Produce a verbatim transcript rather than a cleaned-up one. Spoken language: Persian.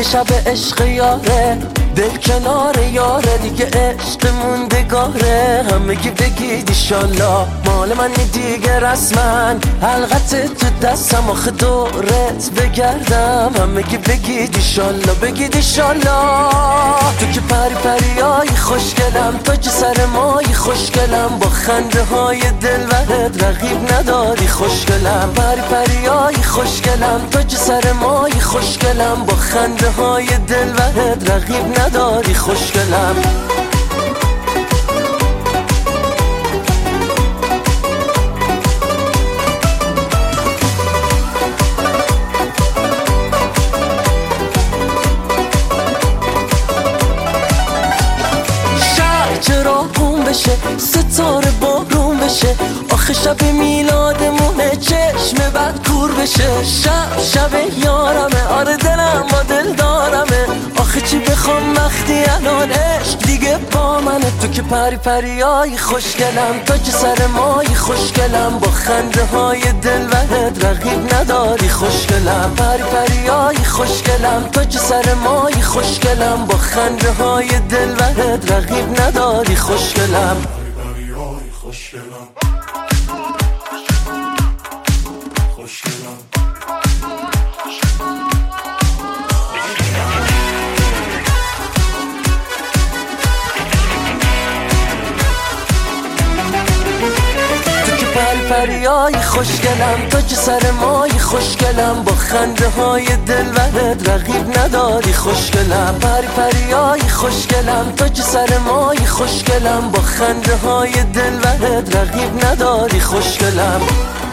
شب عشق یاره، دل کنار یاره، دیگه عشق موندگاره. همگی بگید ایشالله مال من دیگه رسما، حلقت تو دستم آخه دورت بگردم. همگی بگید ایشالله، بگید ایشالله. تو که پری پریایی خوشگلم، تو که سر مایی خوشگلم، با خنده های دلبرت رقیب نداری خوشگلم. پری پریایی خوشگلم، تو که سر مایی خوشگلم، با خنده های دلبرت رقیب نداری خوشگلم. چرا بوم بشه، ستاره بارون بشه، آخه شب میلادمونه چشم بد کور بشه. شب شب یارمه، آره دلم با دل دارمه، آخه چی بخوام وقتی الان عشق دیگه با منه. تو که پری پریایی خوشگلم، تو که سر مایی خوشگلم، با خنده های دلبرت رقیب نداری خوشگلم. پری پریایی خوشگلم، تو که سر مایی خوشگلم، با خنده های دلبرت رقیب نداری خوشگلم. پری پریایی خوشگلم، خوشگلم. پری پریایی خوشگلم، تو که سر مایی خوشگلم، با خنده های دلبرت رقیب نداری خوشگلم. پری پریایی خوشگلم، تو که سر مایی خوشگلم، با خنده های دلبرت رقیب نداری خوشگلم.